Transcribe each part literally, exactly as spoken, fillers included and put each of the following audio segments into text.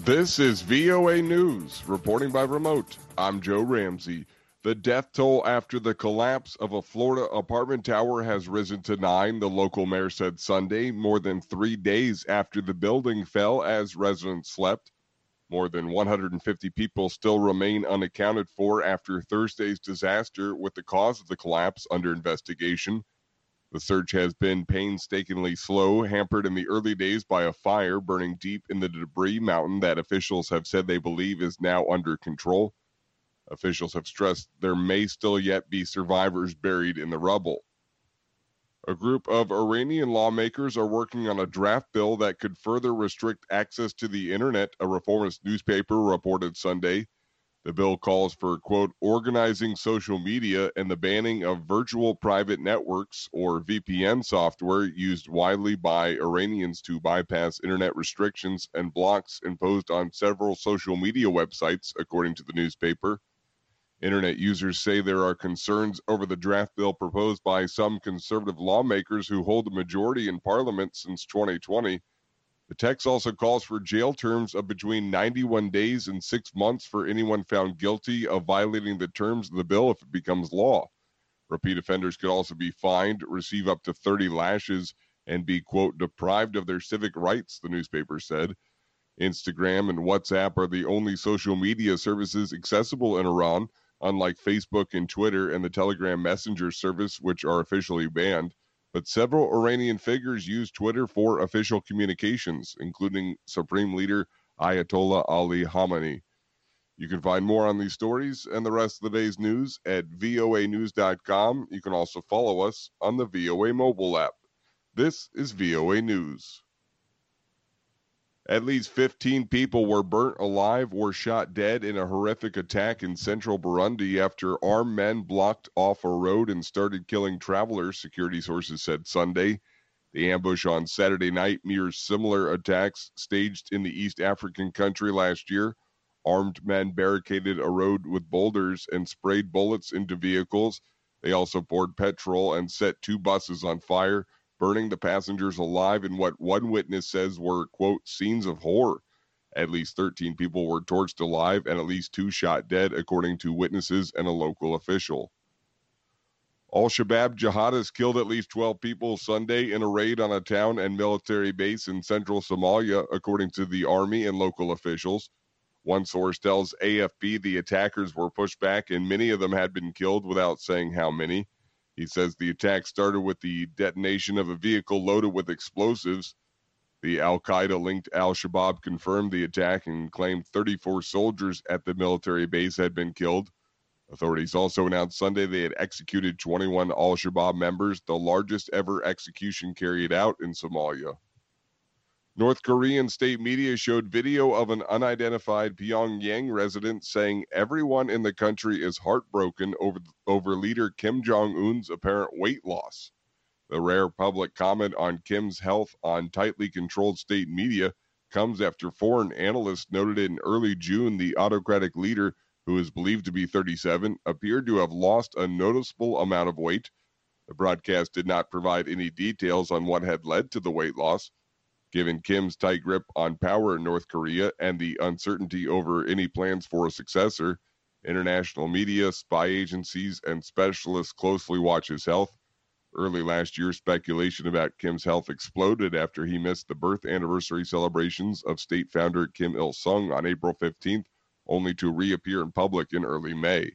This is V O A News, reporting by remote. I'm Joe Ramsey. The death toll after the collapse of a Florida apartment tower has risen to nine, the local mayor said Sunday, more than three days after the building fell as residents slept. More than one hundred fifty people still remain unaccounted for after Thursday's disaster, with the cause of the collapse under investigation. The search has been painstakingly slow, hampered in the early days by a fire burning deep in the debris mountain that officials have said they believe is now under control. Officials have stressed there may still yet be survivors buried in the rubble. A group of Iranian lawmakers are working on a draft bill that could further restrict access to the internet, a reformist newspaper reported Sunday. The bill calls for, quote, organizing social media and the banning of virtual private networks, or V P N software, used widely by Iranians to bypass internet restrictions and blocks imposed on several social media websites, according to the newspaper. Internet users say there are concerns over the draft bill proposed by some conservative lawmakers who hold a majority in Parliament since twenty twenty. The text also calls for jail terms of between ninety-one days and six months for anyone found guilty of violating the terms of the bill if it becomes law. Repeat offenders could also be fined, receive up to thirty lashes, and be, quote, deprived of their civic rights, the newspaper said. Instagram and WhatsApp are the only social media services accessible in Iran, unlike Facebook and Twitter and the Telegram Messenger service, which are officially banned. But several Iranian figures use Twitter for official communications, including Supreme Leader Ayatollah Ali Khamenei. You can find more on these stories and the rest of the day's news at V O A news dot com. You can also follow us on the V O A mobile app. This is V O A News. At least fifteen people were burnt alive or shot dead in a horrific attack in central Burundi after armed men blocked off a road and started killing travelers, security sources said Sunday. The ambush on Saturday night mirrors similar attacks staged in the East African country last year. Armed men barricaded a road with boulders and sprayed bullets into vehicles. They also poured petrol and set two buses on fire, burning the passengers alive in what one witness says were, quote, scenes of horror. At least thirteen people were torched alive and at least two shot dead, according to witnesses and a local official. Al-Shabaab jihadists killed at least twelve people Sunday in a raid on a town and military base in central Somalia, according to the army and local officials. One source tells A F P the attackers were pushed back and many of them had been killed without saying how many. He says the attack started with the detonation of a vehicle loaded with explosives. The Al-Qaeda-linked Al-Shabaab confirmed the attack and claimed thirty-four soldiers at the military base had been killed. Authorities also announced Sunday they had executed twenty-one Al-Shabaab members, the largest ever execution carried out in Somalia. North Korean state media showed video of an unidentified Pyongyang resident saying everyone in the country is heartbroken over, over leader Kim Jong-un's apparent weight loss. The rare public comment on Kim's health on tightly controlled state media comes after foreign analysts noted in early June the autocratic leader, who is believed to be thirty-seven, appeared to have lost a noticeable amount of weight. The broadcast did not provide any details on what had led to the weight loss. Given Kim's tight grip on power in North Korea and the uncertainty over any plans for a successor, international media, spy agencies, and specialists closely watch his health. Early last year, speculation about Kim's health exploded after he missed the birth anniversary celebrations of state founder Kim Il-sung on April fifteenth, only to reappear in public in early May.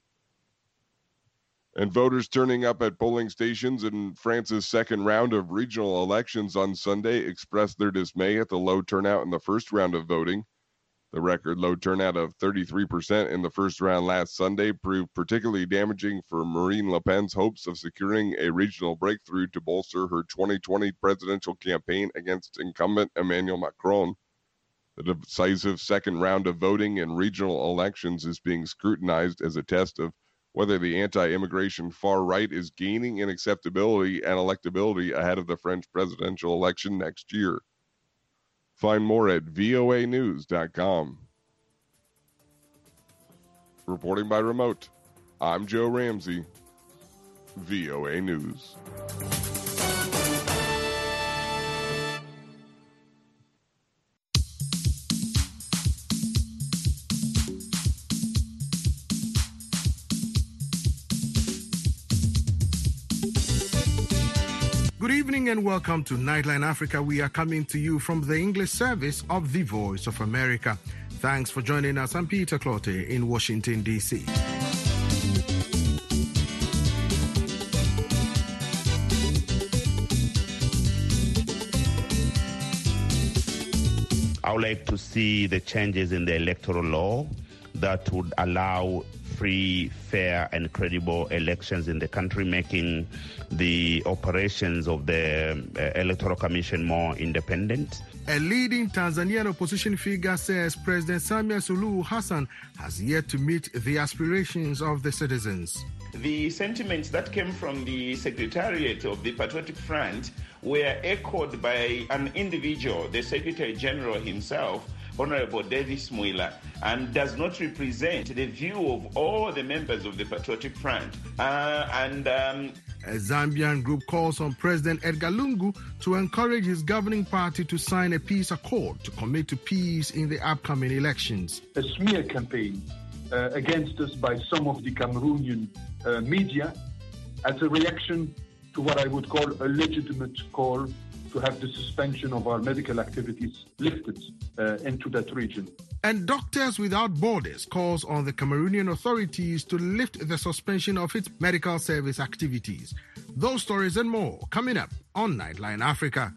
And voters turning up at polling stations in France's second round of regional elections on Sunday expressed their dismay at the low turnout in the first round of voting. The record low turnout of thirty-three percent in the first round last Sunday proved particularly damaging for Marine Le Pen's hopes of securing a regional breakthrough to bolster her twenty twenty presidential campaign against incumbent Emmanuel Macron. The decisive second round of voting in regional elections is being scrutinized as a test of whether the anti-immigration far right is gaining in acceptability and electability ahead of the French presidential election next year. Find more at V O A news dot com. Reporting by remote, I'm Joe Ramsey, V O A News. Good evening and welcome to Nightline Africa. We are coming to you from the English service of the Voice of America. Thanks for joining us. I'm Peter Clottey in Washington, D C I would like to see the changes in the electoral law that would allow free, fair, and credible elections in the country, making the operations of the uh, Electoral Commission more independent. A leading Tanzanian opposition figure says President Samia Suluhu Hassan has yet to meet the aspirations of the citizens. The sentiments that came from the Secretariat of the Patriotic Front were echoed by an individual, the Secretary General himself, Honorable Davis Mwila, and does not represent the view of all the members of the Patriotic Front. Uh, and um, A Zambian group calls on President Edgar Lungu to encourage his governing party to sign a peace accord to commit to peace in the upcoming elections. A smear campaign uh, against us by some of the Cameroonian uh, media as a reaction to what I would call a legitimate call to have the suspension of our medical activities lifted uh, into that region. And Doctors Without Borders calls on the Cameroonian authorities to lift the suspension of its medical service activities. Those stories and more coming up on Nightline Africa.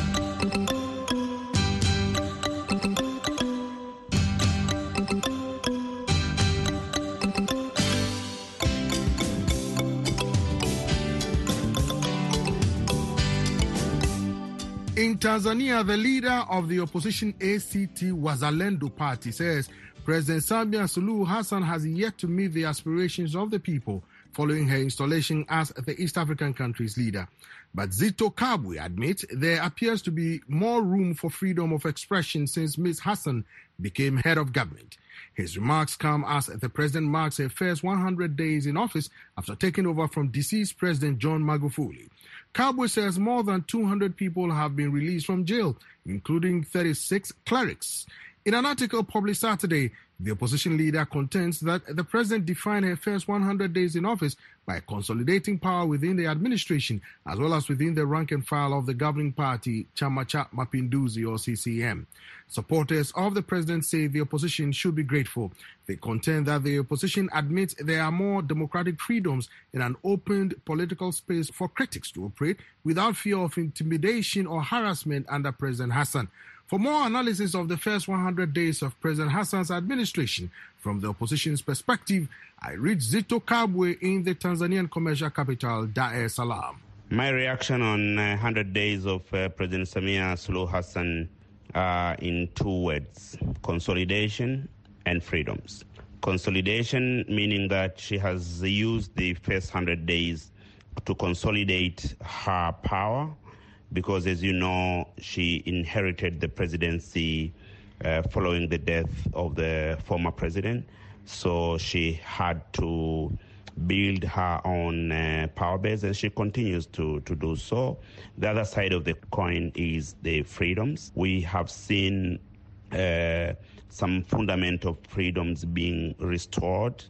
In Tanzania, the leader of the opposition A C T Wazalendo party says President Samia Suluhu Hassan has yet to meet the aspirations of the people following her installation as the East African country's leader. But Zitto Kabwe admits there appears to be more room for freedom of expression since Miz Hassan became head of government. His remarks come as the president marks her first one hundred days in office after taking over from deceased President John Magufuli. Kabwe says more than two hundred people have been released from jail, including thirty-six clerics. In an article published Saturday, the opposition leader contends that the president defined her first one hundred days in office by consolidating power within the administration as well as within the rank and file of the governing party, Chama cha Mapinduzi or C C M. Supporters of the president say the opposition should be grateful. They contend that the opposition admits there are more democratic freedoms in an opened political space for critics to operate without fear of intimidation or harassment under President Hassan. For more analysis of the first one hundred days of President Hassan's administration from the opposition's perspective, I reached Zitto Kabwe in the Tanzanian commercial capital, Dar es Salaam. My reaction on uh, one hundred days of uh, President Samia Suluhu Hassan uh, in two words: consolidation and freedoms. Consolidation meaning that she has used the first one hundred days to consolidate her power, because, as you know, she inherited the presidency uh, following the death of the former president. So she had to build her own uh, power base, and she continues to, to do so. The other side of the coin is the freedoms. We have seen uh, some fundamental freedoms being restored.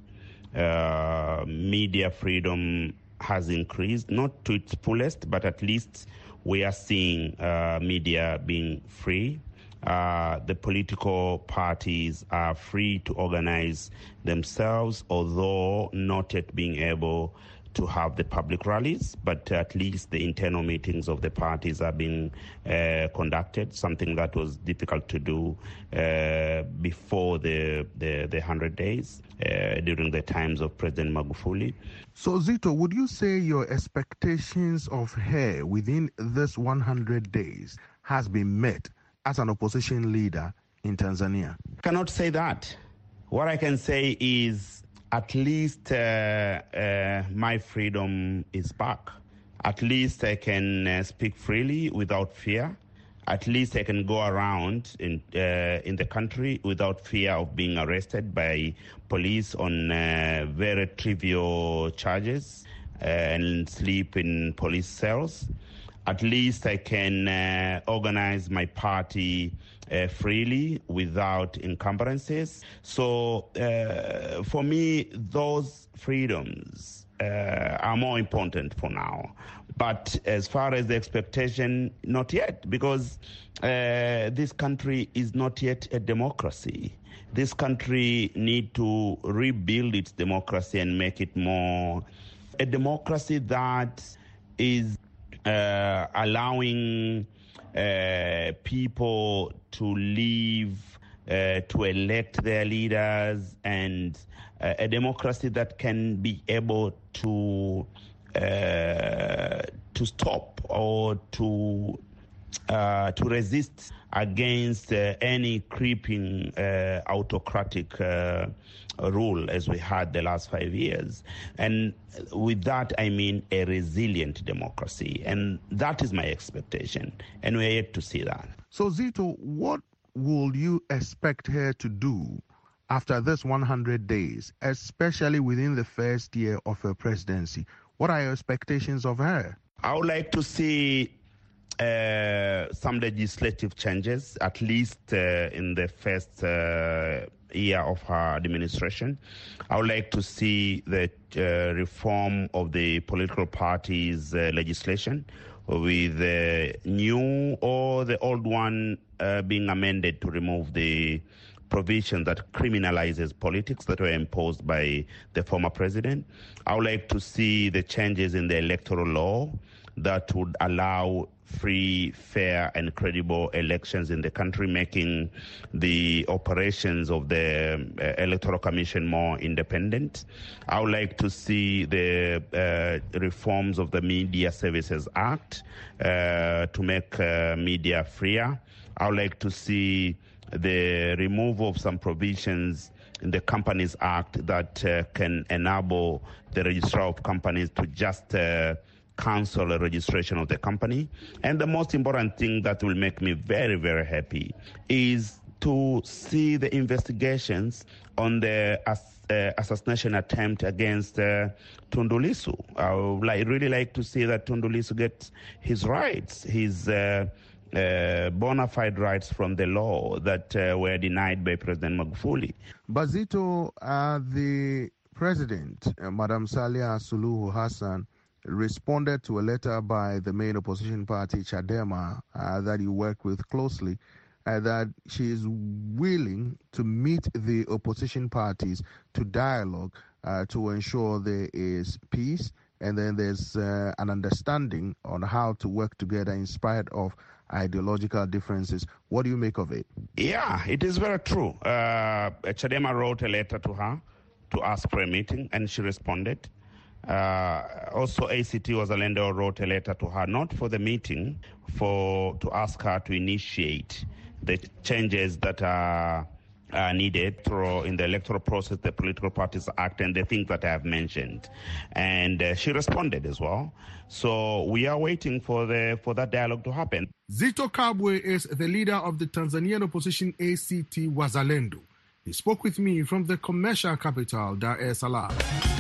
Uh, media freedom has increased, not to its fullest, but at least we are seeing uh, media being free. Uh, the political parties are free to organize themselves, although not yet being able to have the public rallies, but at least the internal meetings of the parties are being uh, conducted, something that was difficult to do uh, before the, the, the one hundred days, uh, during the times of President Magufuli. So, Zitto, would you say your expectations of her within this one hundred days has been met as an opposition leader in Tanzania? I cannot say that. What I can say is at least uh, uh, my freedom is back. At least I can uh, speak freely without fear. At least I can go around in uh, in the country without fear of being arrested by police on uh, very trivial charges uh, and sleep in police cells. At least I can uh, organize my party uh, freely without encumbrances. So uh, for me, those freedoms uh, are more important for now. But as far as the expectation, not yet, because uh, this country is not yet a democracy. This country need to rebuild its democracy and make it more a democracy that is uh, allowing uh, people to live, uh, to elect their leaders, and uh, a democracy that can be able to uh, to stop or to uh, to resist against uh, any creeping uh, autocratic uh, rule as we had the last five years. And with that, I mean a resilient democracy. And that is my expectation. And we're yet to see that. So, Zito, what will you expect her to do after this one hundred days, especially within the first year of her presidency? What are your expectations of her? I would like to see uh, some legislative changes, at least uh, in the first uh, year of her administration. I would like to see the uh, reform of the political parties' uh, legislation, with the new or the old one uh, being amended to remove the provision that criminalizes politics that were imposed by the former president. I would like to see the changes in the electoral law that would allow free, fair, and credible elections in the country, making the operations of the uh, Electoral Commission more independent. I would like to see the uh, reforms of the Media Services Act uh, to make uh, media freer. I would like to see the removal of some provisions in the Companies Act that uh, can enable the registrar of companies to just uh, cancel a registration of the company. And the most important thing that will make me very, very happy is to see the investigations on the ass- uh, assassination attempt against uh, Tundu Lissu. I would like, really like to see that Tundu Lissu gets his rights, his uh, uh, bona fide rights from the law that uh, were denied by President Magufuli. Bazito, uh, the president, uh, Madam Samia Suluhu Hassan, responded to a letter by the main opposition party, Chadema, uh, that you work with closely, uh, that she is willing to meet the opposition parties to dialogue uh, to ensure there is peace, and then there's uh, an understanding on how to work together in spite of ideological differences. What do you make of it? Yeah, it is very true. Uh, Chadema wrote a letter to her to ask for a meeting, and she responded. Uh, also, A C T Wazalendo wrote a letter to her, not for the meeting, for to ask her to initiate the changes that are, are needed through in the electoral process, the Political Parties Act, and the things that I have mentioned. And uh, she responded as well. So we are waiting for the for that dialogue to happen. Zito Kabwe is the leader of the Tanzanian opposition A C T Wazalendo. He spoke with me from the commercial capital, Dar es Salaam.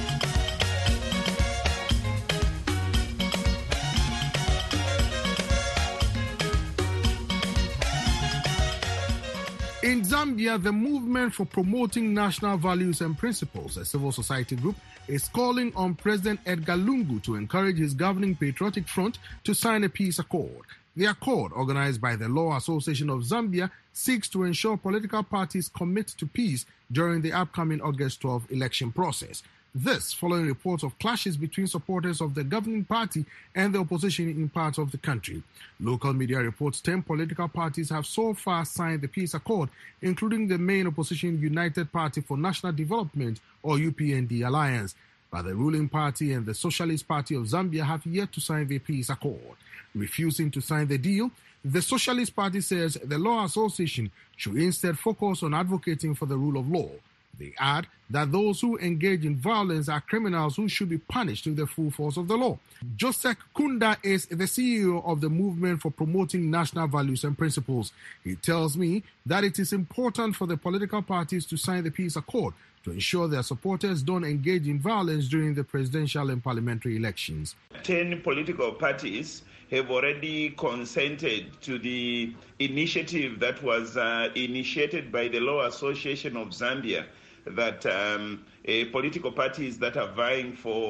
In Zambia, the Movement for Promoting National Values and Principles, a civil society group, is calling on President Edgar Lungu to encourage his governing Patriotic Front to sign a peace accord. The accord, organized by the Law Association of Zambia, seeks to ensure political parties commit to peace during the upcoming August twelfth election process. This following reports of clashes between supporters of the governing party and the opposition in parts of the country. Local media reports ten political parties have so far signed the peace accord, including the main opposition United Party for National Development, or U P N D alliance. But the ruling party and the Socialist Party of Zambia have yet to sign the peace accord. Refusing to sign the deal, the Socialist Party says the Law Association should instead focus on advocating for the rule of law. They add that those who engage in violence are criminals who should be punished with the full force of the law. Joseph Kunda is the C E O of the Movement for Promoting National Values and Principles. He tells me that it is important for the political parties to sign the peace accord to ensure their supporters don't engage in violence during the presidential and parliamentary elections. Ten political parties have already consented to the initiative that was uh, initiated by the Law Association of Zambia, that um, uh, political parties that are vying for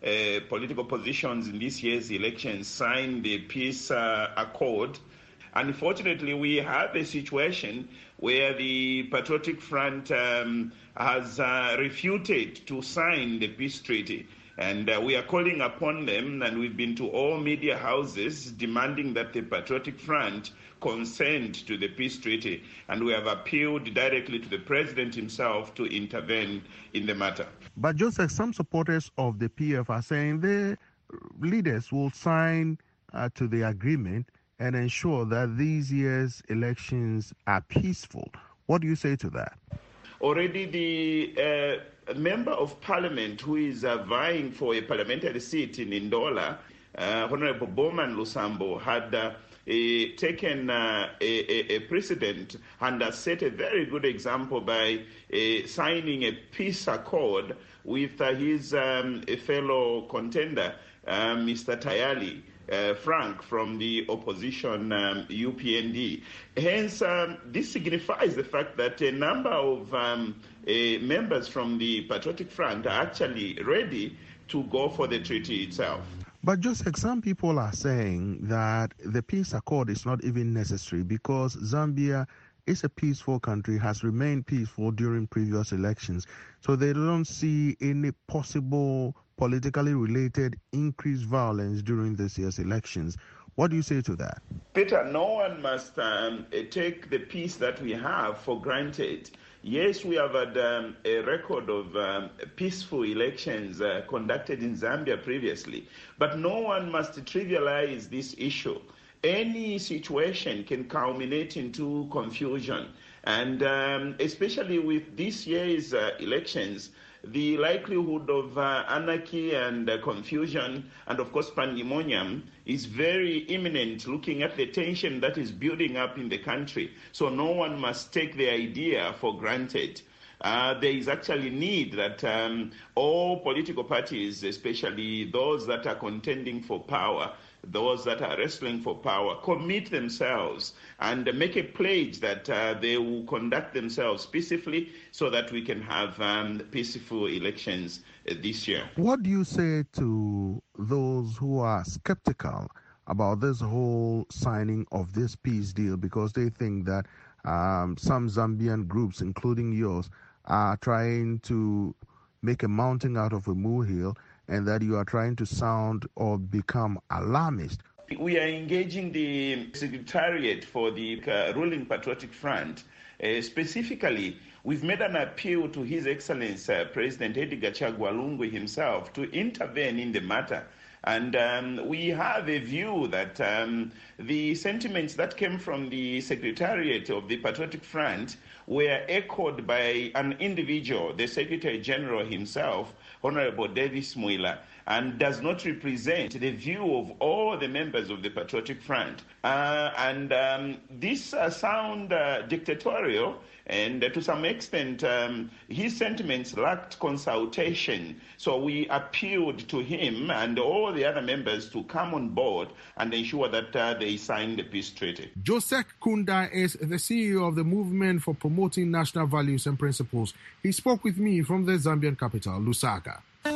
uh, political positions in this year's elections signed the peace uh, accord. Unfortunately, we have a situation where the Patriotic Front um, has uh, refuted to sign the peace treaty. And uh, we are calling upon them, and we've been to all media houses demanding that the Patriotic Front consent to the peace treaty. And we have appealed directly to the president himself to intervene in the matter. But Joseph, some supporters of the P F are saying their leaders will sign uh, to the agreement and ensure that these year's elections are peaceful. What do you say to that? Already the uh, member of parliament who is uh, vying for a parliamentary seat in Ndola, uh, Honorable Bowman Lusambo, had uh, a, taken uh, a, a precedent and has set a very good example by uh, signing a peace accord with uh, his um, fellow contender, uh, Mister Tayali. Uh, Frank from the opposition um, U P N D. Hence, um, this signifies the fact that a number of um, uh, members from the Patriotic Front are actually ready to go for the treaty itself. But Joseph, some people are saying that the peace accord is not even necessary because Zambia is a peaceful country, has remained peaceful during previous elections. So they don't see any possible politically related increased violence during this year's elections. What do you say to that? Peter, no one must um, take the peace that we have for granted. Yes, we have had um, a record of um, peaceful elections uh, conducted in Zambia previously, but no one must trivialize this issue. Any situation can culminate into confusion, and um, especially with this year's uh, elections, the likelihood of uh, anarchy and uh, confusion and, of course, pandemonium is very imminent, looking at the tension that is building up in the country. So no one must take the idea for granted. Uh, there is actually need that um, all political parties, especially those that are contending for power, those that are wrestling for power, commit themselves and make a pledge that uh, they will conduct themselves peacefully so that we can have um, peaceful elections uh, this year. What do you say to those who are skeptical about this whole signing of this peace deal because they think that um, some Zambian groups, including yours, are trying to make a mountain out of a molehill, and that you are trying to sound or become alarmist? We are engaging the Secretariat for the uh, ruling Patriotic Front. Uh, specifically, we've made an appeal to His Excellency uh, President Edgar Chagwa Lungu himself to intervene in the matter. And um, we have a view that um, the sentiments that came from the Secretariat of the Patriotic Front were echoed by an individual, the Secretary General himself, Honorable Davis Mwila, and does not represent the view of all the members of the Patriotic Front. Uh, and um, this uh, sound uh, dictatorial, and uh, to some extent, um, his sentiments lacked consultation. So we appealed to him and all the other members to come on board and ensure that uh, they sign the peace treaty. Joseph Kunda is the C E O of the Movement for Promoting National Values and Principles. He spoke with me from the Zambian capital, Lusaka.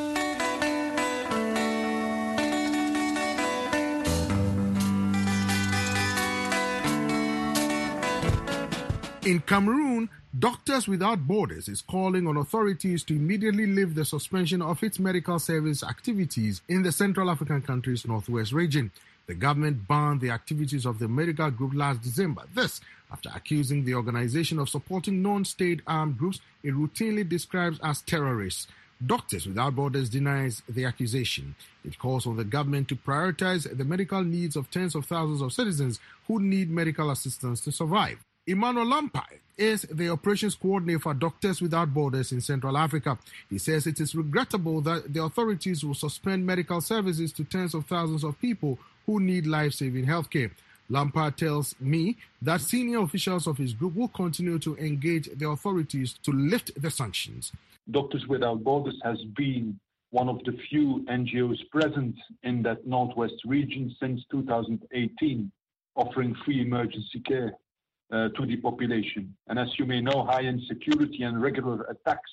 In Cameroon, Doctors Without Borders is calling on authorities to immediately lift the suspension of its medical service activities in the Central African country's northwest region. The government banned the activities of the medical group last December. This after accusing the organization of supporting non-state armed groups it routinely describes as terrorists. Doctors Without Borders denies the accusation. It calls on the government to prioritize the medical needs of tens of thousands of citizens who need medical assistance to survive. Emmanuel Lampai is the operations coordinator for Doctors Without Borders in Central Africa. He says it is regrettable that the authorities will suspend medical services to tens of thousands of people who need life-saving healthcare. Lampai tells me that senior officials of his group will continue to engage the authorities to lift the sanctions. Doctors Without Borders has been one of the few N G Os present in that northwest region since two thousand eighteen, offering free emergency care Uh, to the population. And as you may know, high insecurity and regular attacks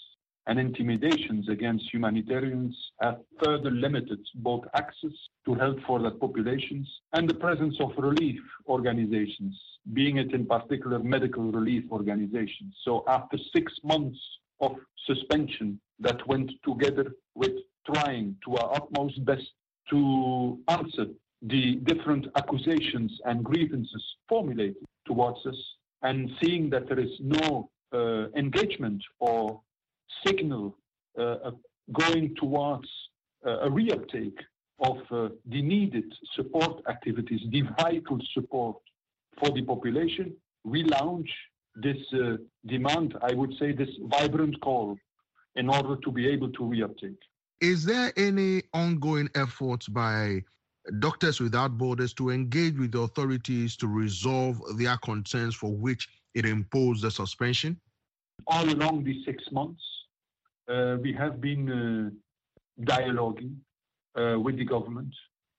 and intimidations against humanitarians have further limited both access to help for that populations and the presence of relief organizations, being it in particular medical relief organizations. So after six months of suspension that went together with trying to our utmost best to answer the different accusations and grievances formulated towards us, and seeing that there is no uh, engagement or signal uh, going towards uh, a reuptake of uh, the needed support activities, the vital support for the population, we launch this uh, demand, I would say this vibrant call, in order to be able to reuptake. Is there any ongoing efforts by Doctors Without Borders to engage with the authorities to resolve their concerns for which it imposed the suspension? All along these six months, uh, we have been uh, dialoguing uh, with the government,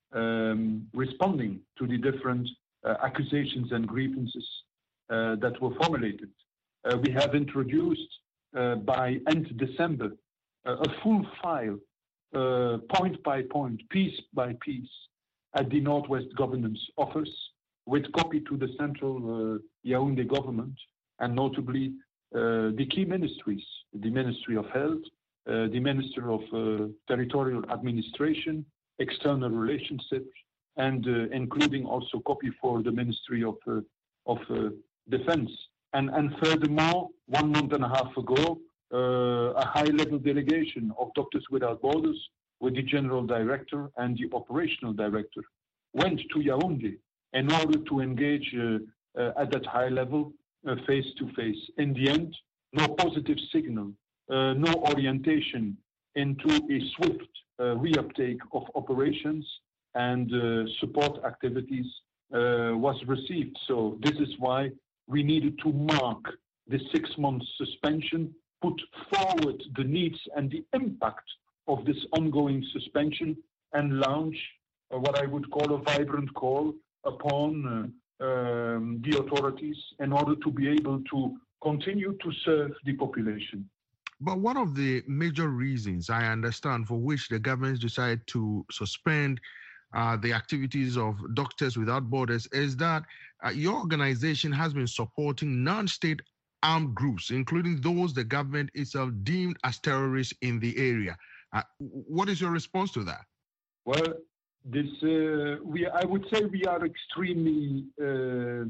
um, responding to the different uh, accusations and grievances uh, that were formulated. Uh, we have introduced uh, by end December uh, a full file, uh, point by point, piece by piece, at the Northwest Governance Office, with copy to the central uh, Yaoundé government, and notably uh, the key ministries, the Ministry of Health, uh, the Minister of uh, Territorial Administration, External Relationships, and uh, including also copy for the Ministry of, uh, of uh, Defense. And, and furthermore, one month and a half ago, uh, a high-level delegation of Doctors Without Borders with the General Director and the Operational Director went to Yaoundé in order to engage uh, uh, at that high level, uh, face-to-face. In the end, no positive signal, uh, no orientation into a swift uh, reuptake of operations and uh, support activities uh, was received. So this is why we needed to mark the six-month suspension, put forward the needs and the impact of this ongoing suspension, and launch uh, what I would call a vibrant call upon uh, um, the authorities in order to be able to continue to serve the population. But one of the major reasons, I understand, for which the government decided to suspend uh, the activities of Doctors Without Borders is that uh, your organization has been supporting non-state armed groups, including those the government itself deemed as terrorists in the area. Uh, what is your response to that? Well, this uh, we I would say we are extremely uh,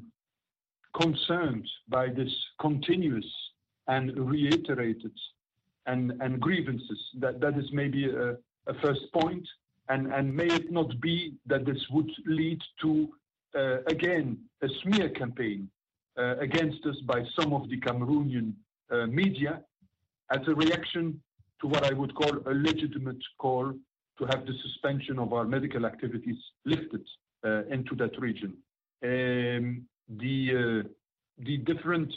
concerned by this continuous and reiterated and, and grievances. That that is maybe a, a first point, and, and may it not be that this would lead to uh, again a smear campaign uh, against us by some of the Cameroonian uh, media as a reaction to what I would call a legitimate call to have the suspension of our medical activities lifted uh, into that region. Um, the, uh, the different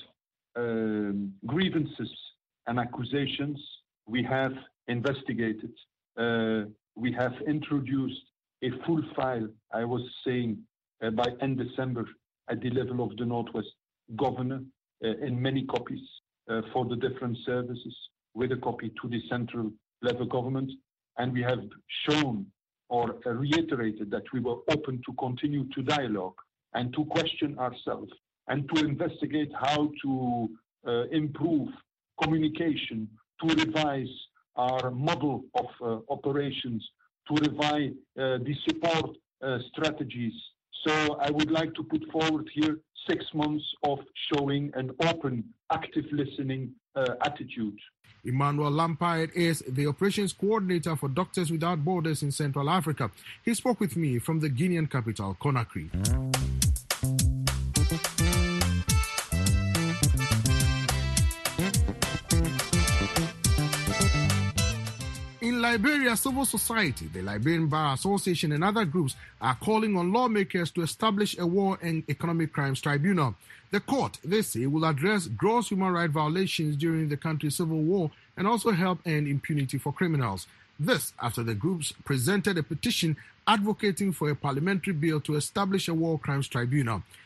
um, grievances and accusations we have investigated. Uh, we have introduced a full file, I was saying, uh, by end December at the level of the Northwest Governor uh, in many copies uh, for the different services, with a copy to the central level government. And we have shown or reiterated that we were open to continue to dialogue and to question ourselves and to investigate how to uh, improve communication, to revise our model of uh, operations, to revise uh, the support uh, strategies. So I would like to put forward here six months of showing an open, active listening uh, attitude. Emmanuel Lampard is the operations coordinator for Doctors Without Borders in Central Africa. He spoke with me from the Guinean capital, Conakry. In Liberia, civil society, the Liberian Bar Association and other groups are calling on lawmakers to establish a war and economic crimes tribunal. The court, they say, will address gross human rights violations during the country's civil war and also help end impunity for criminals. This after the groups presented a petition advocating for a parliamentary bill to establish a war crimes tribunal.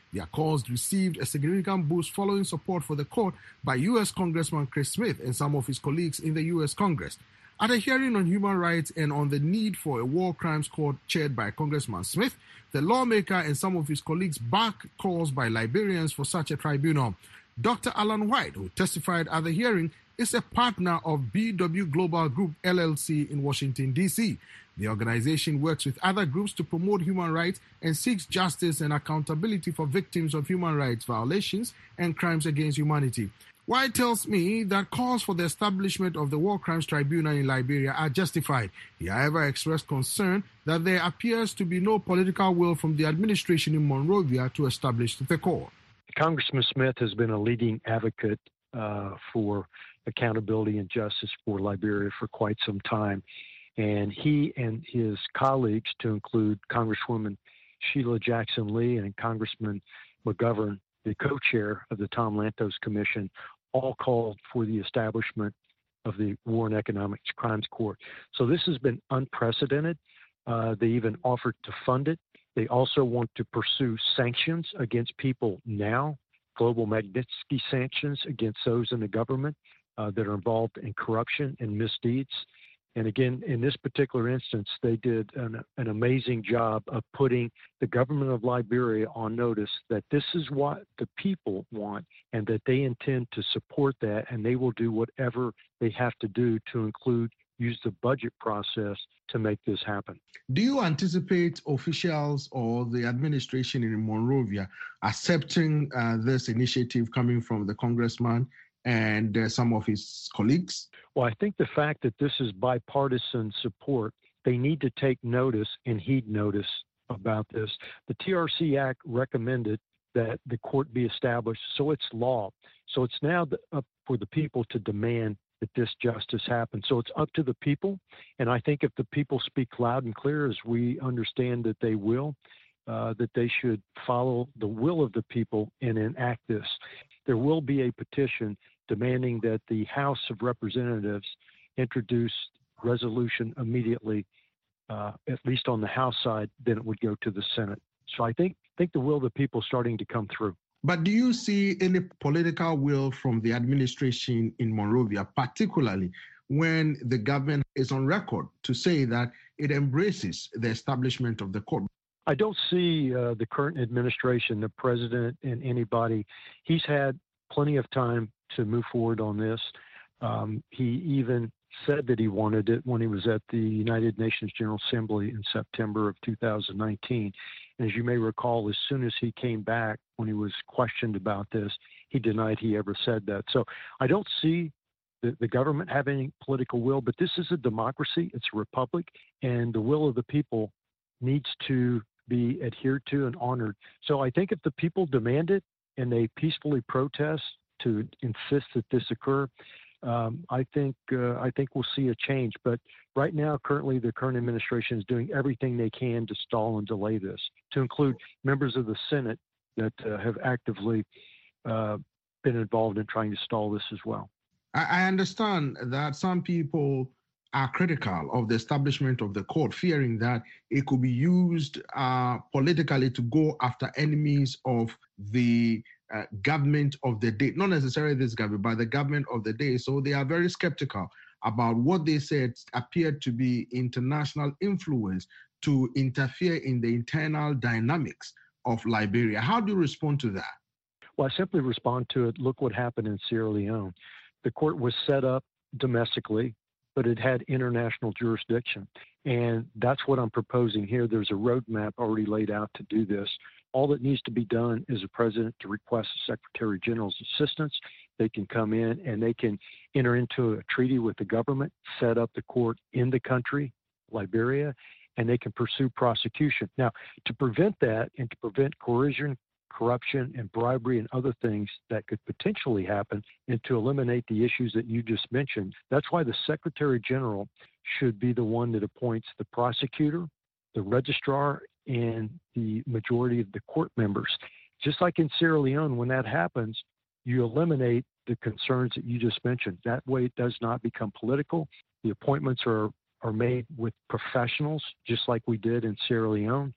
Their cause received a significant boost following support for the court by U S Congressman Chris Smith and some of his colleagues in the U S Congress. At a hearing on human rights and on the need for a war crimes court chaired by Congressman Smith, the lawmaker and some of his colleagues backed calls by Liberians for such a tribunal. Doctor Alan White, who testified at the hearing, is a partner of B W Global Group, L L C, in Washington, D C. The organization works with other groups to promote human rights and seeks justice and accountability for victims of human rights violations and crimes against humanity. White tells me that calls for the establishment of the War Crimes Tribunal in Liberia are justified. He, however, expressed concern that there appears to be no political will from the administration in Monrovia to establish the court. Congressman Smith has been a leading advocate uh, for accountability and justice for Liberia for quite some time. And he and his colleagues, to include Congresswoman Sheila Jackson Lee and Congressman McGovern, the co-chair of the Tom Lantos Commission, all called for the establishment of the War and Economic Crimes Court. So this has been unprecedented. Uh, they even offered to fund it. They also want to pursue sanctions against people now, global Magnitsky sanctions against those in the government uh, that are involved in corruption and misdeeds. And again, in this particular instance, they did an, an amazing job of putting the government of Liberia on notice that this is what the people want and that they intend to support that, and they will do whatever they have to do to include use the budget process to make this happen. Do you anticipate officials or the administration in Monrovia accepting uh, this initiative coming from the congressman and uh, some of his colleagues? Well, I think the fact that this is bipartisan support, they need to take notice and heed notice about this. The T R C Act recommended that the court be established, so it's law. So it's now the, up for the people to demand that this justice happen. So it's up to the people, and I think if the people speak loud and clear, as we understand that they will, uh, that they should follow the will of the people and enact this. There will be a petition demanding that the House of Representatives introduce resolution immediately, uh, at least on the House side, then it would go to the Senate. So I think think the will of the people is starting to come through. But do you see any political will from the administration in Monrovia, particularly when the government is on record to say that it embraces the establishment of the court? I don't see uh, the current administration, the president, and anybody. He's had plenty of time to move forward on this. Um, he even said that he wanted it when he was at the United Nations General Assembly in September of two thousand nineteen. And as you may recall, as soon as he came back, when he was questioned about this, he denied he ever said that. So I don't see the, the government having any political will, but this is a democracy. It's a republic, and the will of the people needs to be adhered to and honored. So I think if the people demand it and they peacefully protest to insist that this occur, um, I think uh, I think we'll see a change. But right now, currently, the current administration is doing everything they can to stall and delay this, to include members of the Senate that uh, have actively uh, been involved in trying to stall this as well. I understand that some people are critical of the establishment of the court, fearing that it could be used uh, politically to go after enemies of the uh, government of the day, not necessarily this government, but the government of the day. So they are very skeptical about what they said appeared to be international influence to interfere in the internal dynamics of Liberia. How do you respond to that? Well, I simply respond to it. Look what happened in Sierra Leone. The court was set up domestically, but it had international jurisdiction. And that's what I'm proposing here. There's a roadmap already laid out to do this. All that needs to be done is the president to request the Secretary General's assistance. They can come in and they can enter into a treaty with the government, set up the court in the country, Liberia, and they can pursue prosecution. Now, to prevent that and to prevent coercion, corruption, and bribery and other things that could potentially happen, and to eliminate the issues that you just mentioned, that's why the Secretary General should be the one that appoints the prosecutor, the registrar, and the majority of the court members. Just like in Sierra Leone, when that happens, you eliminate the concerns that you just mentioned. That way it does not become political. The appointments are, are made with professionals, just like we did in Sierra Leone.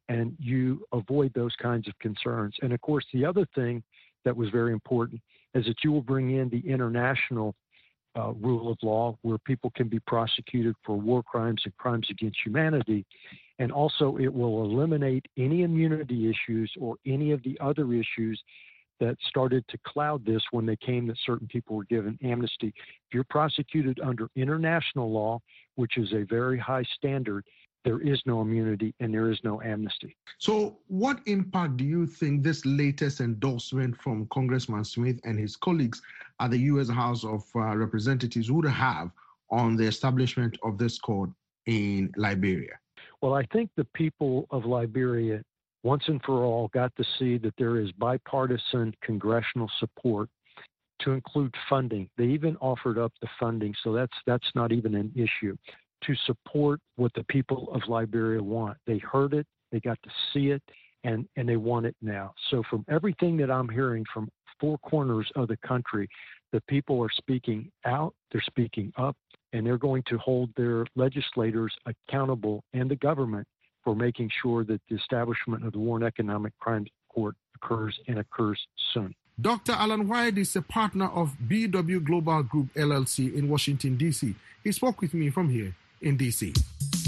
and you avoid those kinds of concerns. And of course, the other thing that was very important is that you will bring in the international uh, rule of law where people can be prosecuted for war crimes and crimes against humanity. And also it will eliminate any immunity issues or any of the other issues that started to cloud this when they came that certain people were given amnesty. If you're prosecuted under international law, which is a very high standard, there is no immunity and there is no amnesty. So what impact do you think this latest endorsement from Congressman Smith and his colleagues at the U S House of uh, Representatives would have on the establishment of this court in Liberia? Well, I think the people of Liberia once and for all got to see that there is bipartisan congressional support to include funding. They even offered up the funding, so that's that's not even an issue, to support what the people of Liberia want. They heard it, they got to see it, and, and they want it now. So from everything that I'm hearing from four corners of the country, the people are speaking out, they're speaking up, and they're going to hold their legislators accountable and the government for making sure that the establishment of the War and Economic Crimes Court occurs and occurs soon. Doctor Alan White is a partner of B W Global Group, L L C, in Washington, D C. He spoke with me from here in D C.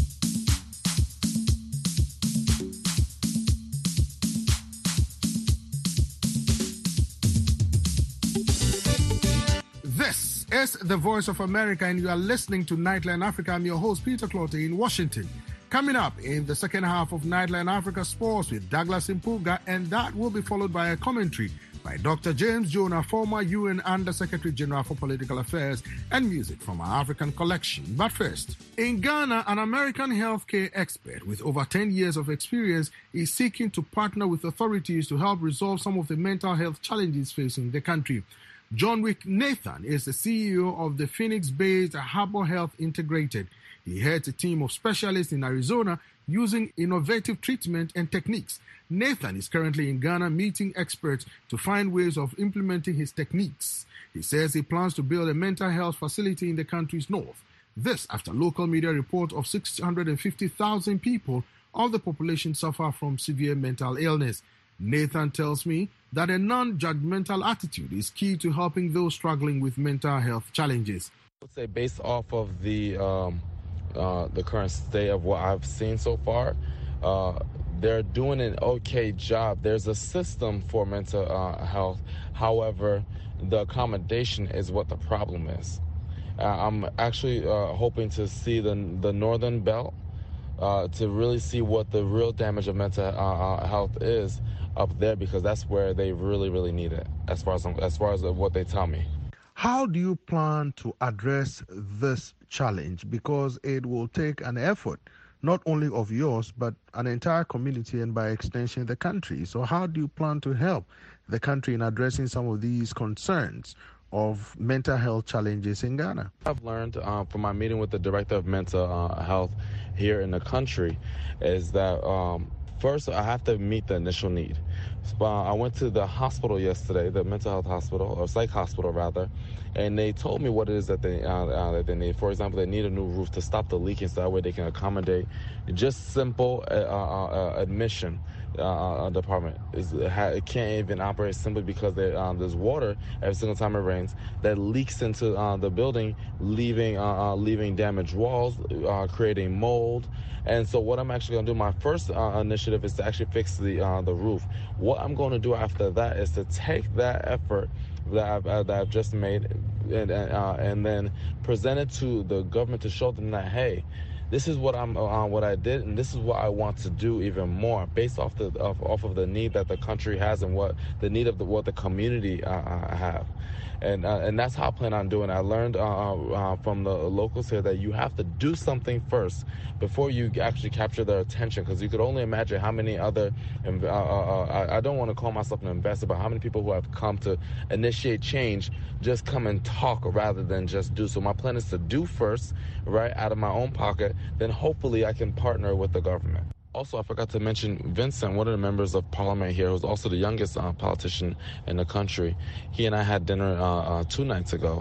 This is the Voice of America, and you are listening to Nightline Africa. I'm your host, Peter Clottey, in Washington. Coming up in the second half of Nightline Africa Sports with Douglas Impuga, and that will be followed by a commentary by Doctor James Jonah, former U N Under-Secretary General for Political Affairs, and music from our African collection. But first, in Ghana, an American healthcare expert with over ten years of experience is seeking to partner with authorities to help resolve some of the mental health challenges facing the country. John Wick Nathan is the C E O of the Phoenix-based Harbor Health Integrated. He heads a team of specialists in Arizona using innovative treatment and techniques. Nathan is currently in Ghana meeting experts to find ways of implementing his techniques. He says he plans to build a mental health facility in the country's north. This after local media report of six hundred fifty thousand people of the population suffer from severe mental illness. Nathan tells me that a non-judgmental attitude is key to helping those struggling with mental health challenges. I would say based off of the um, uh, the current state of what I've seen so far, uh, they're doing an okay job. There's a system for mental uh, health. However, the accommodation is what the problem is. Uh, I'm actually uh, hoping to see the the Northern Belt uh, to really see what the real damage of mental uh, health is up there, because that's where they really, really need it, as far as as far as what they tell me. How do you plan to address this challenge? Because it will take an effort, not only of yours, but an entire community and by extension the country. So how do you plan to help the country in addressing some of these concerns of mental health challenges in Ghana? I've learned uh, from my meeting with the director of mental uh, health here in the country is that um, first I have to meet the initial need. Uh, I went to the hospital yesterday, the mental health hospital, or psych hospital rather, and they told me what it is that they uh, uh, that they need. For example, they need a new roof to stop the leaking so that way they can accommodate just simple uh, uh, admission uh, department. It's, it can't even operate simply because they, uh, there's water every single time it rains that leaks into uh, the building, leaving uh, uh, leaving damaged walls, uh, creating mold. And so what I'm actually going to do, my first uh, initiative is to actually fix the uh, the roof. What I'm going to do after that is to take that effort that I've, uh, that I've just made and, uh, and then present it to the government to show them that, hey, this is what I'm uh, what I did, and this is what I want to do even more, based off the off, off of the need that the country has and what the need of the what the community uh, have, and uh, and that's how I plan on doing it. I learned uh, uh, from the locals here that you have to do something first before you actually capture their attention, because you could only imagine how many other uh, uh, I, I don't want to call myself an investor, but how many people who have come to initiate change just come and talk rather than just do. So my plan is to do first, right, out of my own pocket. Then hopefully I can partner with the government. Also, I forgot to mention Vincent, one of the members of parliament here, who's also the youngest uh, politician in the country. He and I had dinner uh, uh, two nights ago.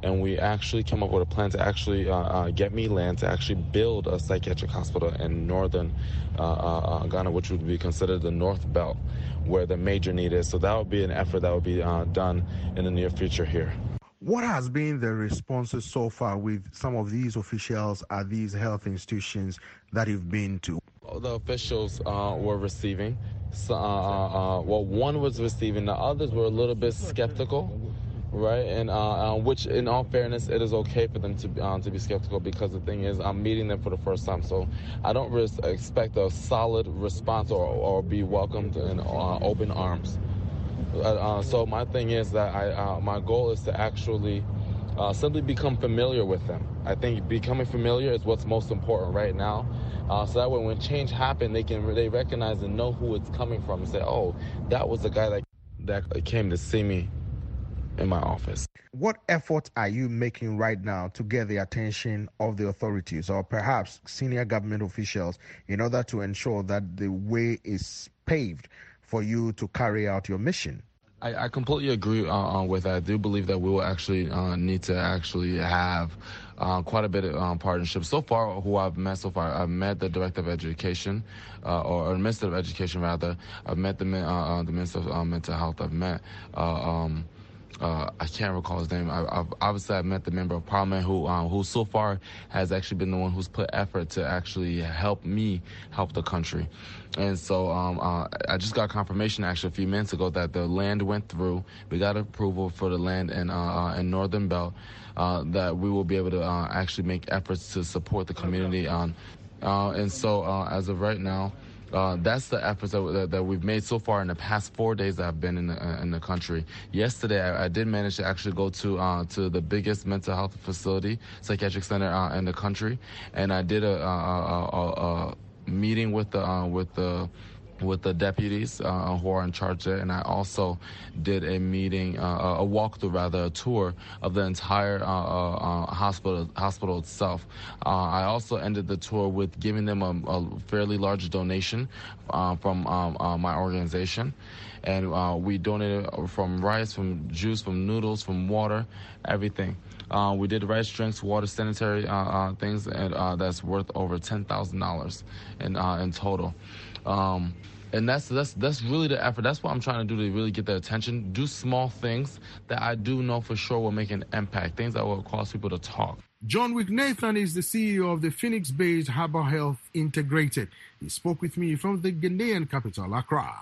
and we actually came up with a plan to actually uh, uh, get me land to actually build a psychiatric hospital in northern uh, uh, Ghana, which would be considered the North Belt, where the major need is. So that would be an effort that would be uh, done in the near future here. What has been the responses so far with some of these officials at these health institutions that you've been to? The officials uh, were receiving. So, uh, uh, well, one was receiving. The others were a little bit skeptical, right? And uh, uh, which, in all fairness, it is okay for them to uh, to be skeptical, because the thing is, I'm meeting them for the first time, so I don't res- expect a solid response or, or be welcomed in uh, open arms. Uh, uh, so my thing is that I, uh, my goal is to actually uh, simply become familiar with them. I think becoming familiar is what's most important right now. Uh, so that way when change happens, they can they recognize and know who it's coming from and say, oh, that was the guy that, that came to see me in my office. What effort are you making right now to get the attention of the authorities or perhaps senior government officials in order to ensure that the way is paved for you to carry out your mission? I, I completely agree uh, with that. I do believe that we will actually uh, need to actually have uh, quite a bit of um, partnership. So far, who I've met so far, I've met the Director of Education, uh, or, or Minister of Education rather. I've met the, uh, uh, the Minister of uh, Mental Health. I've met uh, um, Uh, I can't recall his name. I, I've, obviously, I've met the member of parliament who, um, who so far has actually been the one who's put effort to actually help me help the country. And so um, uh, I just got confirmation actually a few minutes ago that the land went through. We got approval for the land in, uh, uh, in Northern Belt, uh, that we will be able to uh, actually make efforts to support the community on. Uh, and so uh, as of right now, Uh, that's the efforts that, that, that we've made so far in the past four days that I've been in the, uh, in the country. Yesterday, I, I did manage to actually go to uh, to the biggest mental health facility, psychiatric center uh, in the country, and I did a, a, a, a meeting with the uh, with the with the deputies uh, who are in charge there, and I also did a meeting, uh, a walkthrough rather, a tour of the entire uh, uh, hospital hospital itself. Uh, I also ended the tour with giving them a, a fairly large donation uh, from um, uh, my organization, and uh, we donated from rice, from juice, from noodles, from water, everything. Uh, we did rice drinks, water, sanitary uh, uh, things, and uh, that's worth over ten thousand dollars in uh, in total. Um, and that's that's that's really the effort. That's what I'm trying to do to really get their attention. Do small things that I do know for sure will make an impact. Things that will cause people to talk. John Wick-Nathan is the C E O of the Phoenix-based Harbour Health Integrated. He spoke with me from the Ghanaian capital, Accra.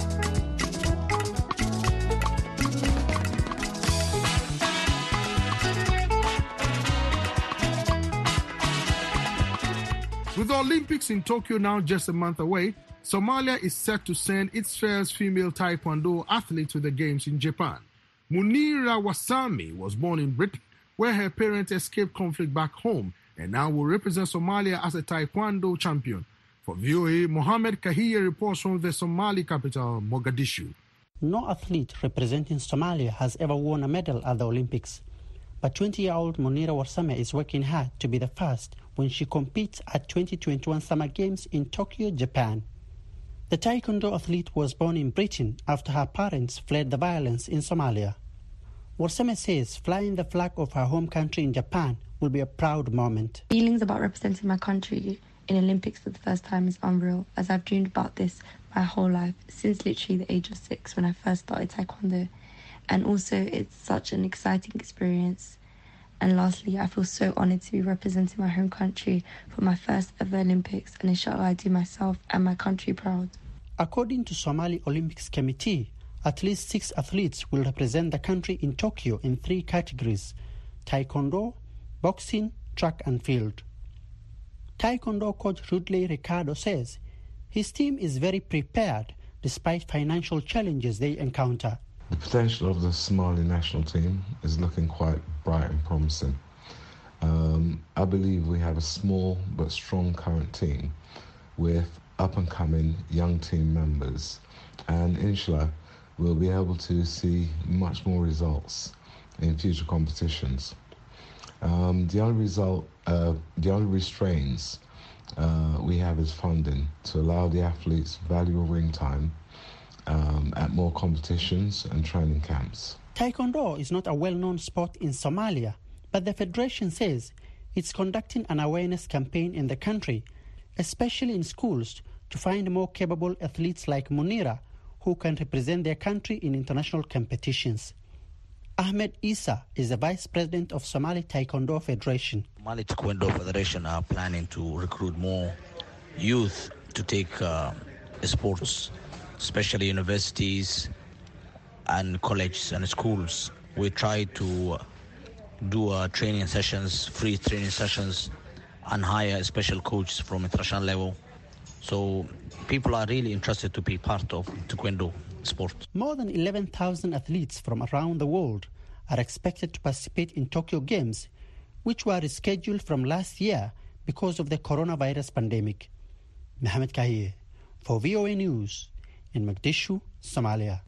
With the Olympics in Tokyo now just a month away, Somalia is set to send its first female taekwondo athlete to the Games in Japan. Munira Wasami was born in Britain, where her parents escaped conflict back home and now will represent Somalia as a taekwondo champion. For V O A, Mohammed Kahia reports from the Somali capital, Mogadishu. No athlete representing Somalia has ever won a medal at the Olympics. But twenty-year-old Munira Wasame is working hard to be the first when she competes at twenty twenty-one Summer Games in Tokyo, Japan. The taekwondo athlete was born in Britain after her parents fled the violence in Somalia. Wasame says flying the flag of her home country in Japan will be a proud moment. Feelings about representing my country in Olympics for the first time is unreal, as I've dreamed about this my whole life, since literally the age of six when I first started taekwondo. And also it's such an exciting experience. And lastly, I feel so honoured to be representing my home country for my first ever Olympics, and inshallah I do myself and my country proud. According to Somali Olympics Committee, at least six athletes will represent the country in Tokyo in three categories: taekwondo, boxing, track and field. Taekwondo coach Rudley Ricardo says his team is very prepared despite financial challenges they encounter. The potential of the Somali national team is looking quite bright and promising. Um, I believe we have a small but strong current team with up-and-coming young team members, and inshallah we'll be able to see much more results in future competitions. Um, the only result, uh, the only restraints uh, we have is funding to allow the athletes valuable ring time Um, at more competitions and training camps. Taekwondo is not a well-known sport in Somalia, But the federation says it's conducting an awareness campaign in the country, especially in schools, to find more capable athletes like Munira who can represent their country in international competitions. Ahmed Isa is the Vice President of Somali Taekwondo Federation. Somali Taekwondo Federation are planning to recruit more youth to take uh, sports, especially universities and colleges and schools. We try to do uh, training sessions, free training sessions, and hire special coaches from international level. So people are really interested to be part of Taekwondo sport. More than eleven thousand athletes from around the world are expected to participate in Tokyo Games, which were rescheduled from last year because of the coronavirus pandemic. Mohamed Kahir for V O A News in Mogadishu, Somalia.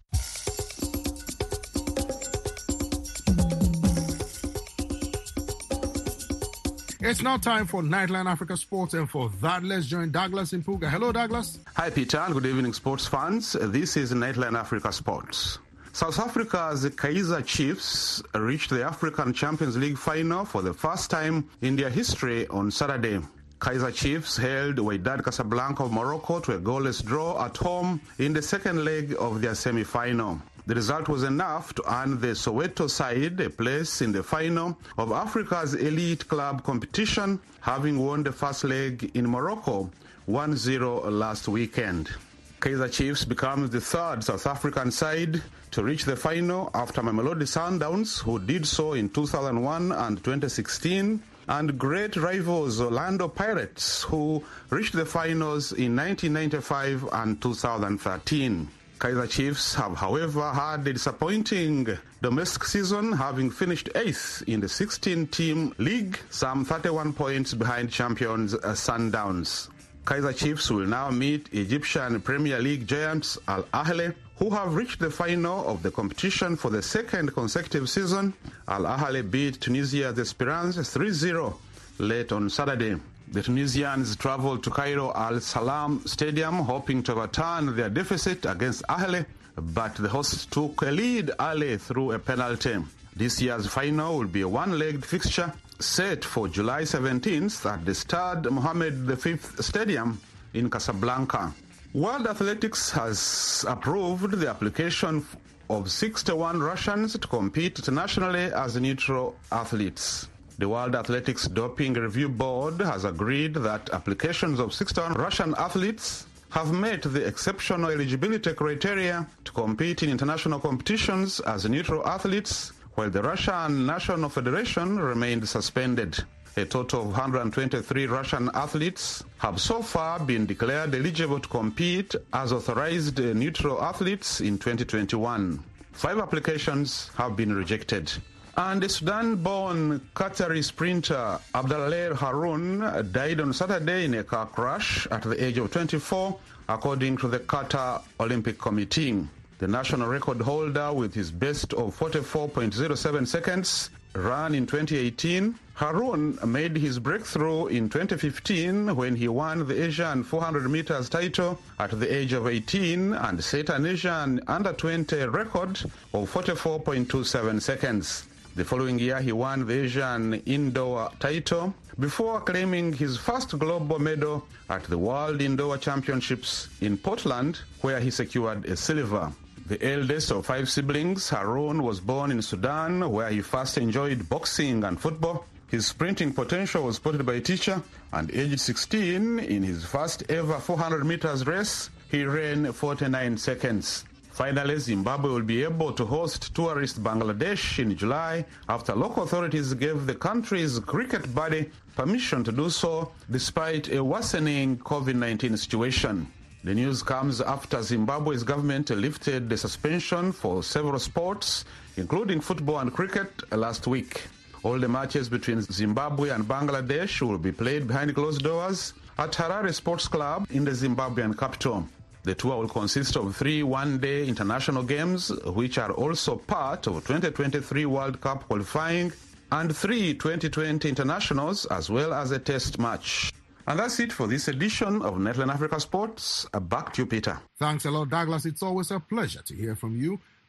It's now time for Nightline Africa Sports, and for that, let's join Douglas Impuga. Hello, Douglas. Hi, Peter, and good evening, sports fans. This is Nightline Africa Sports. South Africa's Kaizer Chiefs reached the African Champions League final for the first time in their history on Saturday. Kaizer Chiefs held Wydad Casablanca of Morocco to a goalless draw at home in the second leg of their semi-final. The result was enough to earn the Soweto side a place in the final of Africa's elite club competition, having won the first leg in Morocco one zero last weekend. Kaizer Chiefs becomes the third South African side to reach the final after Mamelodi Sundowns, who did so in two thousand one and twenty sixteen, and great rivals Orlando Pirates, who reached the finals in nineteen ninety-five and two thousand thirteen. Kaizer Chiefs have, however, had a disappointing domestic season, having finished eighth in the sixteen-team league, some thirty-one points behind champions uh, Sundowns. Kaizer Chiefs will now meet Egyptian Premier League giants Al Ahly, who have reached the final of the competition for the second consecutive season. Al Ahly beat Tunisia's Esperance three zero late on Saturday. The Tunisians traveled to Cairo Al Salam Stadium hoping to overturn their deficit against Ahly, but the hosts took a lead early through a penalty. This year's final will be a one-legged fixture set for July seventeenth at the Stade Mohammed the fifth Stadium in Casablanca. World Athletics has approved the application of sixty-one Russians to compete internationally as neutral athletes. The World Athletics Doping Review Board has agreed that applications of sixty-one Russian athletes have met the exceptional eligibility criteria to compete in international competitions as neutral athletes, while the Russian National Federation remained suspended. A total of one hundred twenty-three Russian athletes have so far been declared eligible to compete as authorized neutral athletes in twenty twenty-one. Five applications have been rejected. And the Sudan-born Qatari sprinter Abdallah Haroun died on Saturday in a car crash at the age of twenty-four, according to the Qatar Olympic Committee. The national record holder, with his best of forty-four point zero seven seconds, ran in twenty eighteen. Haroun made his breakthrough in twenty fifteen when he won the Asian four hundred meters title at the age of eighteen and set an Asian under twenty record of forty-four point two seven seconds. The following year, he won the Asian indoor title before claiming his first global medal at the World Indoor Championships in Portland, where he secured a silver. The eldest of five siblings, Haroun was born in Sudan, where he first enjoyed boxing and football. His sprinting potential was spotted by a teacher, and aged sixteen, in his first ever four hundred meters race, he ran forty-nine seconds. Finally, Zimbabwe will be able to host tourist Bangladesh in July after local authorities gave the country's cricket body permission to do so despite a worsening COVID nineteen situation. The news comes after Zimbabwe's government lifted the suspension for several sports, including football and cricket, last week. All the matches between Zimbabwe and Bangladesh will be played behind closed doors at Harare Sports Club in the Zimbabwean capital. The tour will consist of three one-day international games, which are also part of twenty twenty-three World Cup qualifying, and three twenty twenty internationals, as well as a test match. And that's it for this edition of Nightline Africa Sports. Back to you, Peter. Thanks a lot, Douglas. It's always a pleasure to hear from you.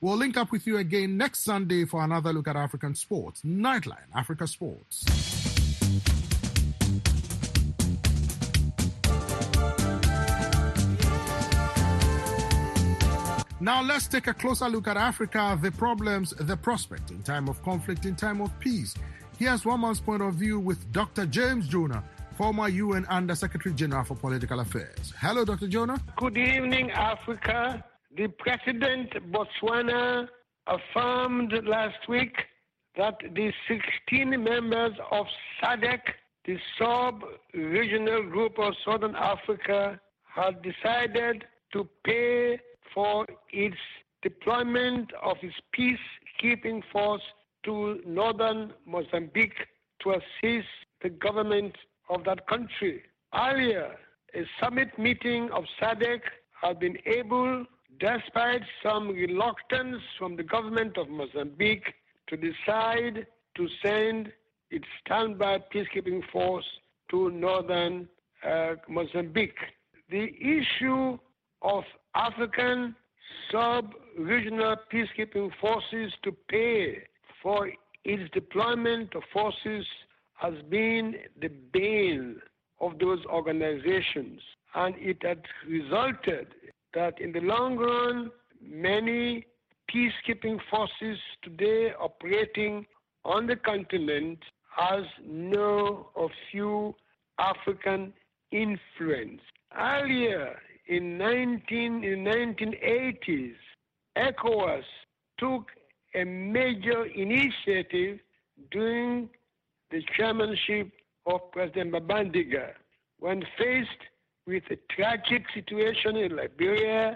We'll link up with you again next Sunday for another look at African sports. Nightline, Africa Sports. Now let's take a closer look at Africa, the problems, the prospect in time of conflict, in time of peace. Here's one man's point of view with Doctor James Jonah, former U N Under-Secretary General for Political Affairs. Hello, Doctor Jonah. Good evening, Africa. The President Botswana affirmed last week that the sixteen members of SADC, the sub-regional group of Southern Africa, had decided to pay for its deployment of its peacekeeping force to northern Mozambique to assist the government of that country. Earlier, a summit meeting of SADC had been able, despite some reluctance from the government of Mozambique, to decide to send its standby peacekeeping force to northern uh, Mozambique. The issue of African sub-regional peacekeeping forces to pay for its deployment of forces has been the bane of those organizations, and it had resulted that in the long run, many peacekeeping forces today operating on the continent has no or few African influence. Earlier, in nineteen in nineteen eighties, ECOWAS took a major initiative during the chairmanship of President Babandiga. When faced with a tragic situation in Liberia,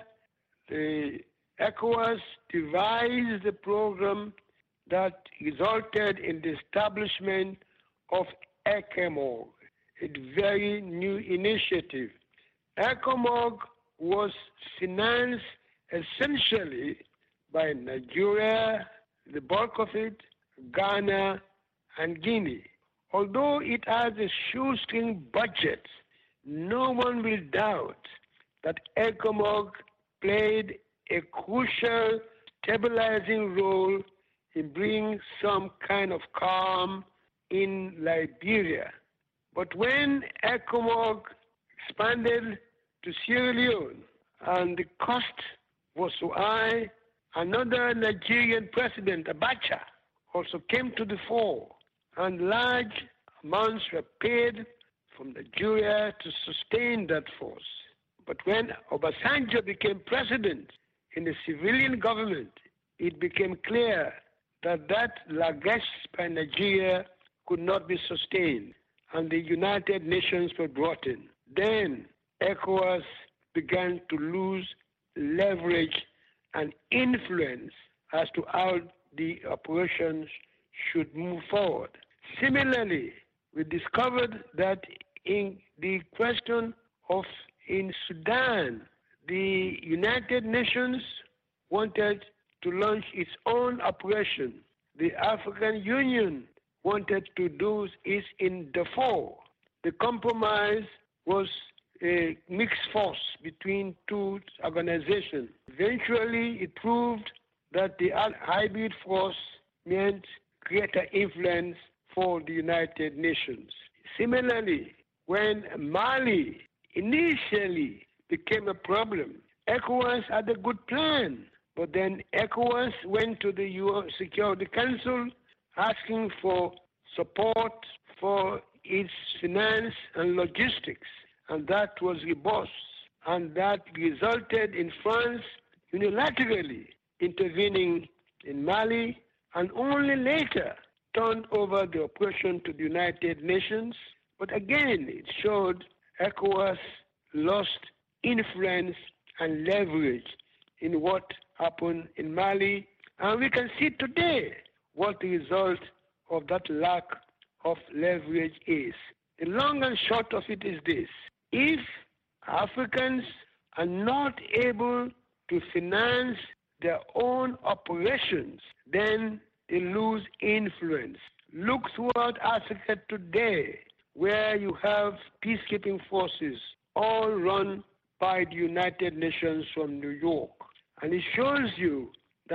the ECOWAS devised a program that resulted in the establishment of ECOMOG, a very new initiative. ECOMOG was financed essentially by Nigeria, the bulk of it, Ghana, and Guinea. Although it has a shoestring budget, no one will doubt that ECOMOG played a crucial stabilizing role in bringing some kind of calm in Liberia. But when ECOMOG expanded to Sierra Leone and the cost was so high, another Nigerian president, Abacha, also came to the fore, and large amounts were paid from Nigeria to sustain that force. But when Obasanjo became president in the civilian government, it became clear that that largesse by Nigeria could not be sustained, and the United Nations were brought in. Then ECOWAS began to lose leverage and influence as to how the operations should move forward. Similarly, we discovered that in the question of in Sudan, the United Nations wanted to launch its own operation. The African Union wanted to do it in Darfur. The compromise was a mixed force between two organizations. Eventually, it proved that the hybrid force meant greater influence for the United Nations. Similarly, when Mali initially became a problem, ECOWAS had a good plan, but then ECOWAS went to the U N Security Council asking for support for its finance and logistics, and that was rebuffed, and that resulted in France unilaterally intervening in Mali, and only later turned over the operation to the United Nations. But again, it showed ECOWAS lost influence and leverage in what happened in Mali, and we can see today what the result of that lack of leverage is. The long and short of it is this: if Africans are not able to finance their own operations, then they lose influence. Look throughout Africa today, where you have peacekeeping forces all run by the United Nations from New York. And it shows you that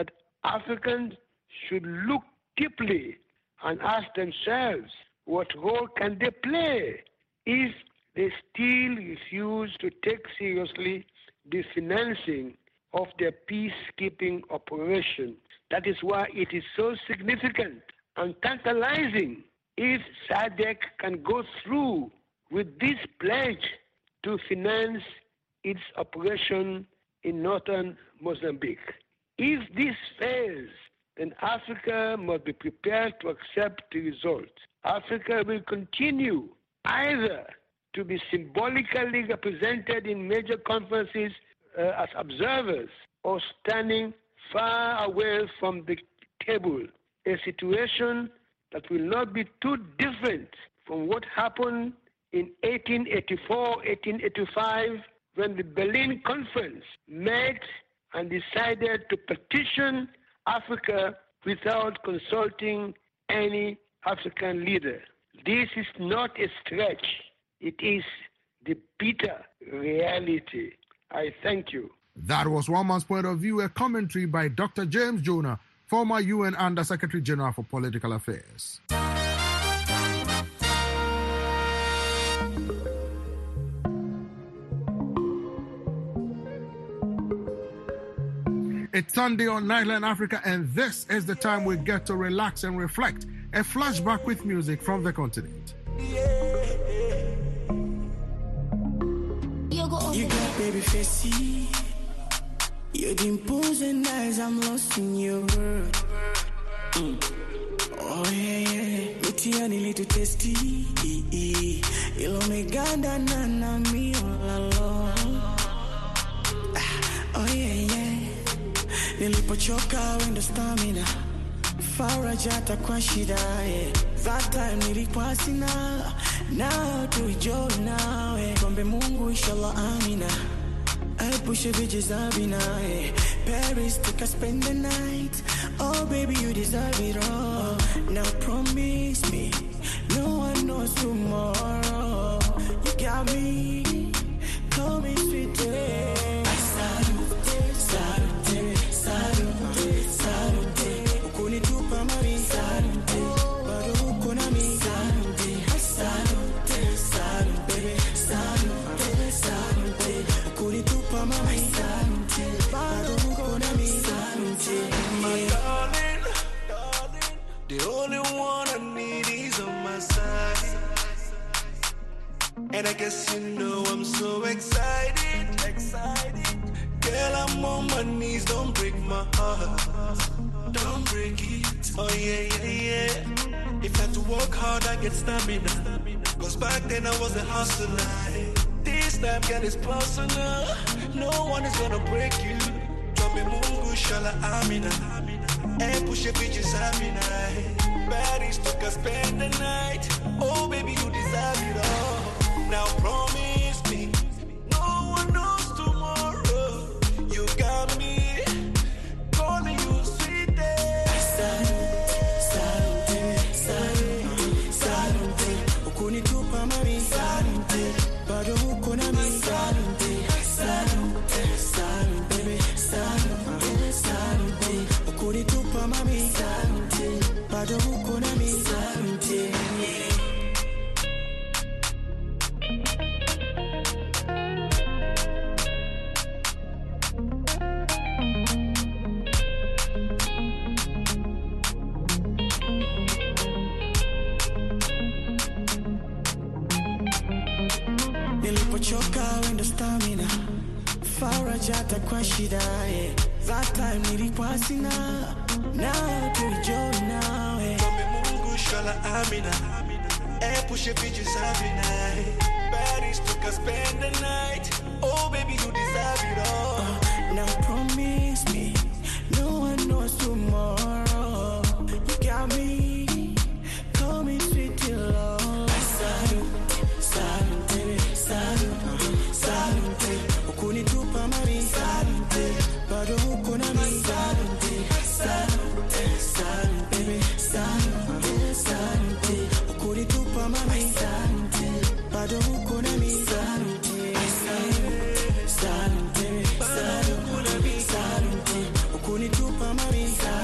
Africans should look deeply and ask themselves what role can they play if they still refuse to take seriously the financing of their peacekeeping operation. That is why it is so significant and tantalizing if SADC can go through with this pledge to finance its operation in northern Mozambique. If this fails, then Africa must be prepared to accept the result. Africa will continue either to be symbolically represented in major conferences uh, as observers or standing far away from the table, a situation that will not be too different from what happened in eighteen eighty-four, eighteen eighty-five, when the Berlin Conference met and decided to petition Africa without consulting any African leader. This is not a stretch. It is the bitter reality. I thank you. That was One Man's Point of View, a commentary by Doctor James Jonah, former U N Under Secretary General for Political Affairs. It's Sunday on Nightline Africa, and this is the time we get to relax and reflect. A flashback with music from the continent. You got baby facey. Your dimples and eyes, I'm lost in your world. Mm. Oh yeah, yeah. Mitiani little tasty. Ilo meganda na na mi alone. Oh yeah, yeah. Nilipochoka wenda stamina. Farajata kwa shida, yeah. That time nilikuwa sina. Now to enjoy now, eh. Kombe Mungu inshallah amina. I push a bitches abina, eh. Paris take a spend the night. Oh baby you deserve it all. Now promise me, no one knows tomorrow. You got me, call me sweet day. Salute, salute, salute, salute. Ukunitupa mami, salute. Bado uko na mi, salute. Salute, salute, baby, salute, salute. Ukunitupa mami, salute. Bado uko na mi, salute. My darling, the only one I need is on my side. And I guess you know I'm so excited, excited. Girl, I'm on my knees, don't break my heart. Don't break it, oh yeah, yeah, yeah. If I had to work hard, I get stamina. Cause back then I was a hustler. This time, girl, it's personal. No one is gonna break you. Drop me mungu, shala amina. And push your bitches amina. Baddies took us spend the night. Oh baby, you deserve it all. Now promise me, no one knows tomorrow. You got me, calling you sweet day. Salute, salute, salute, salute. Ukunitupa mami, salute. Bado uko na mi, salute, salute, salute, baby, salute, salute. Ukunitupa mami, salute. Bado uko na mi, salute. Nilipochoka wenda stamina. Farajata kwa shida, yeah. That time nilikuwa sina. Now to enjoy now, yeah. Kombe Mungu shala amina. And push your bitches amina. Baddies took us spend the night. Oh baby you deserve it all. uh, Now promise me, no one knows tomorrow. You got me, call me sweet till long. Salute, salute, salute, salute. Ukunitupa mami, salute. Bado uko na mi, salute, salute, salute, baby, salute, salute. Ukunitupa mami, salute. Bado uko na mi, salute, salute, salute, salute, salute. Ukunitupa mami, salute.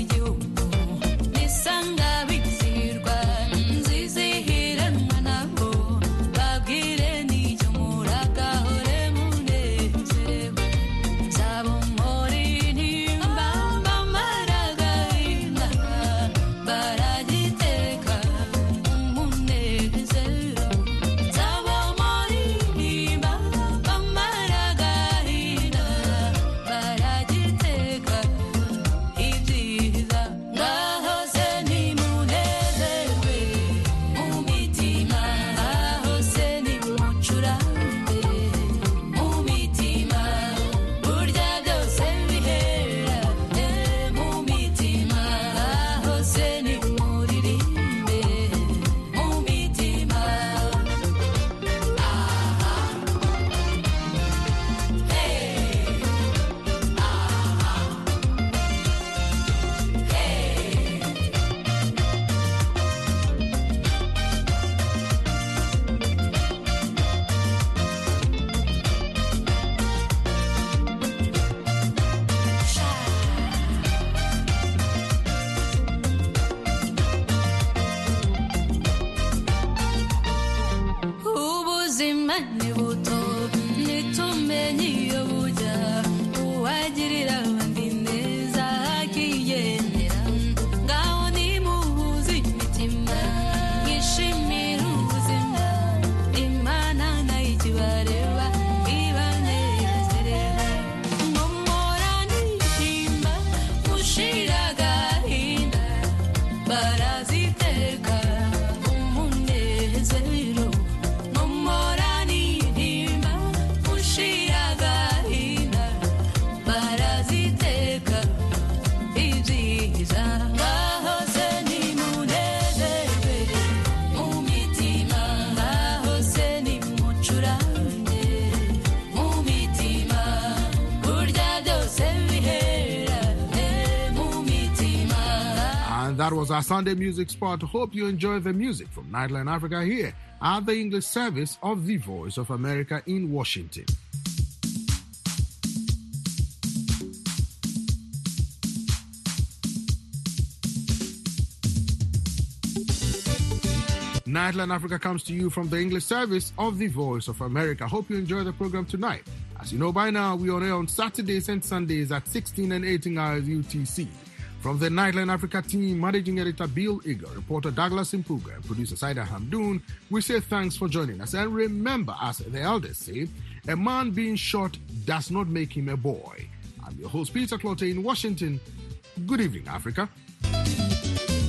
That was our Sunday music spot. Hope you enjoy the music from Nightline Africa here at the English service of the Voice of America in Washington. Nightline Africa comes to you from the English service of the Voice of America. Hope you enjoy the program tonight. As you know by now, we are on air on Saturdays and Sundays at sixteen and eighteen hours U T C. From the Nightline Africa team, Managing Editor Bill Eager, reporter Douglas Impuga, and producer Saida Hamdoun, we say thanks for joining us. And remember, as the elders say, a man being shot does not make him a boy. I'm your host, Peter Clotte in Washington. Good evening, Africa.